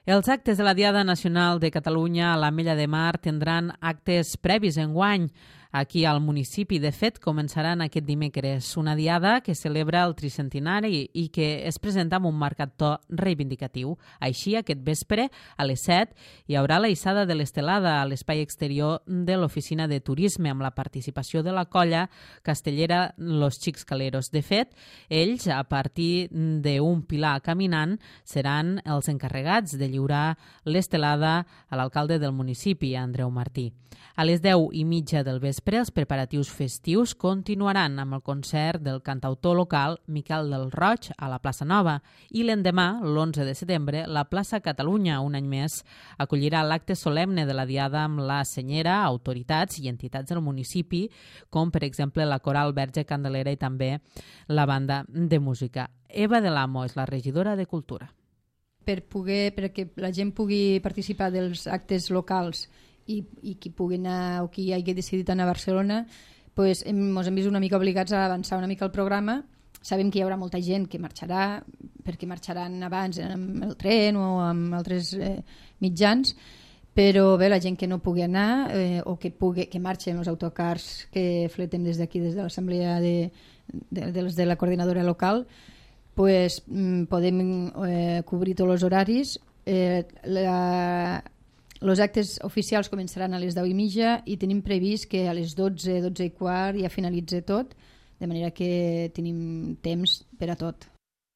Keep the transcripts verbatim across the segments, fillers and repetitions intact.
Els actes de la Diada Nacional de Catalunya a l'Ametlla de Mar tindran actes previs enguany. Aquí al municipi, de fet, començaran aquest dimecres. Una diada que celebra el tricentenari i que es presenta amb un marcat to reivindicatiu. Així, aquest vespre, a les set, hi haurà la hissada de l'estelada a l'espai exterior de l'Oficina de Turisme amb la participació de la colla castellera Los Xics Caleros. De fet, ells, a partir d'un pilar caminant, seran els encarregats de lliurar l'estelada a l'alcalde del municipi, Andreu Martí. A les deu i mitja del vespre, els preparatius festius continuaran amb el concert del cantautor local Miquel del Roig a la plaça Nova i l'endemà, l'onze de setembre, la plaça Catalunya, un any més, acollirà l'acte solemne de la Diada amb la senyera, autoritats i entitats del municipi, com per exemple la Coral Verge Candelera i també la banda de música. Eva de l'Amo és la regidora de Cultura. Per poder, perquè la gent pugui participar dels actes locals i, i qui pugui anar o qui hagi decidit anar a Barcelona, pues, ens hem vist una mica obligats a avançar una mica el programa. Sabem que hi haurà molta gent que marxarà, perquè marxaran abans amb el tren o amb altres eh, mitjans, però bé, la gent que no pugui anar eh, o que, pugui, que marxen els autocars que fletem des d'aquí, des de l'assemblea de, de, de, de la coordinadora local, pues, podem eh, cobrir tots els horaris. Eh, la, els actes oficials començaran a les deu i mitja i tenim previst que a les dotze, dotze i quart ja finalitzi tot, de manera que tenim temps per a tot.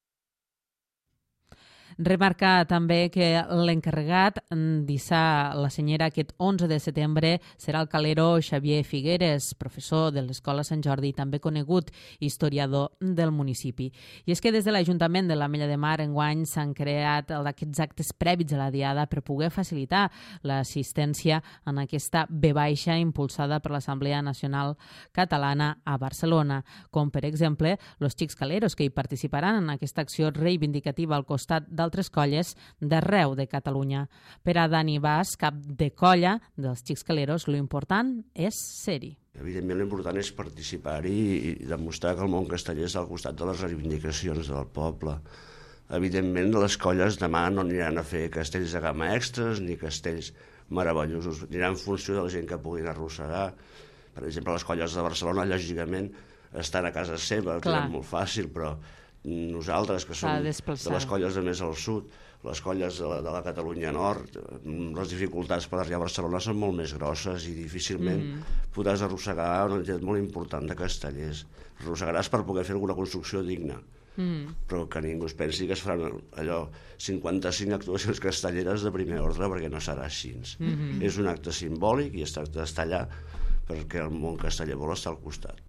Remarcar també que l'encarregat d'hissar la senyera aquest onze de setembre serà el calero Xavier Figueres, professor de l'Escola Sant Jordi i també conegut historiador del municipi. I és que des de l'Ajuntament de l'Ametlla de Mar enguany s'han creat aquests actes prèvits a la Diada per poder facilitar l'assistència en aquesta ve baixa impulsada per l'Assemblea Nacional Catalana a Barcelona, com per exemple los Xics Caleros, que hi participaran en aquesta acció reivindicativa al costat de d'altres colles d'arreu de Catalunya. Per a Dani Bas, cap de colla dels Xics Caleros, l'important és ser-hi. Evidentment, l'important és participar-hi i demostrar que el món casteller és al costat de les reivindicacions del poble. Evidentment, les colles demà no aniran a fer castells de gamma extras ni castells meravellosos, aniran en funció de la gent que puguin arrossegar. Per exemple, les colles de Barcelona, lògicament, estan a casa seva, ho tenen molt fàcil, però nosaltres, que som de les colles de més al sud, les colles de la, de la Catalunya Nord, les dificultats per arribar a Barcelona són molt més grosses i difícilment mm-hmm. podràs arrossegar una entitat molt important de castellers. Arrossegaràs per poder fer alguna construcció digna, mm-hmm. però que ningú es pensi que es faran allò cinquanta-cinc actuacions castelleres de primer ordre, perquè no serà així. Mm-hmm. És un acte simbòlic i es tracta d'estar allà perquè el món casteller vol estar al costat.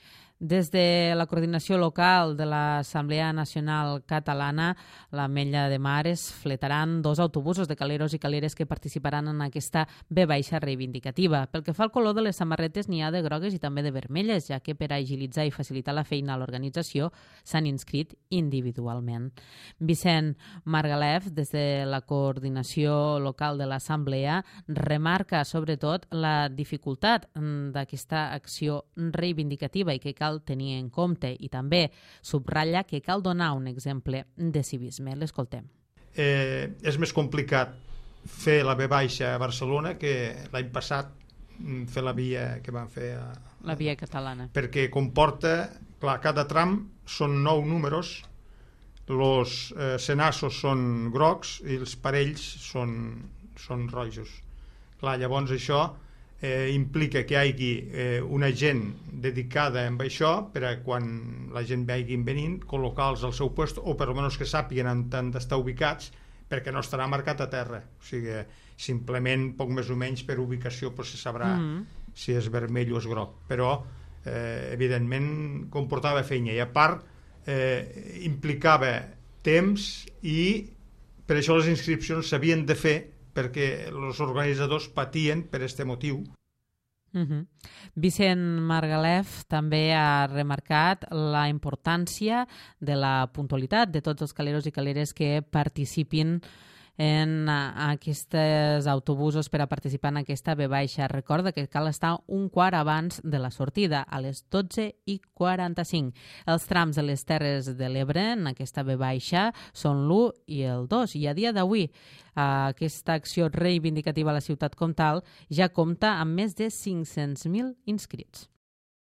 Des de la coordinació local de l'Assemblea Nacional Catalana, l'Ametlla de Mar es fletaran dos autobusos de caleros i caleres que participaran en aquesta ve baixa reivindicativa. Pel que fa al color de les samarretes, n'hi ha de grogues i també de vermelles, ja que per agilitzar i facilitar la feina a l'organització s'han inscrit individualment. Vicent Margalef, des de la coordinació local de l'Assemblea, remarca sobretot la dificultat d'aquesta acció reivindicativa i que cal tenir en compte i també subratlla que cal donar un exemple de civisme. L'escoltem. Eh, és més complicat fer la ve baixa a Barcelona que l'any passat fer la via que van fer a, la via catalana, perquè comporta, clar, cada tram són nou números, els eh, senassos són grocs i els parells són, són rojos. Clar, llavors això Eh, implica que hi hagi eh, una gent dedicada a això per a quan la gent vagin venint, col·locar-los al seu lloc o per almenys que sàpiguen on han d'estar ubicats, perquè no estarà marcat a terra. O sigui, simplement, poc més o menys per ubicació pues, se sabrà mm. si és vermell o és groc. Però, eh, evidentment, comportava feina i a part eh, implicava temps i per això les inscripcions s'havien de fer perquè els organitzadors patien per aquest motiu. Uh-huh. Vicent Margalef també ha remarcat la importància de la puntualitat de tots els caleros i caleres que participin en aquests autobusos per a participar en aquesta V baixa. Recorda que cal estar un quart abans de la sortida, a les dotze i quaranta-cinc. Els trams de les Terres de l'Ebre en aquesta V baixa són l'u i el dos, i a dia d'avui aquesta acció reivindicativa a la ciutat comtal ja compta amb més de cinc-cents mil inscrits.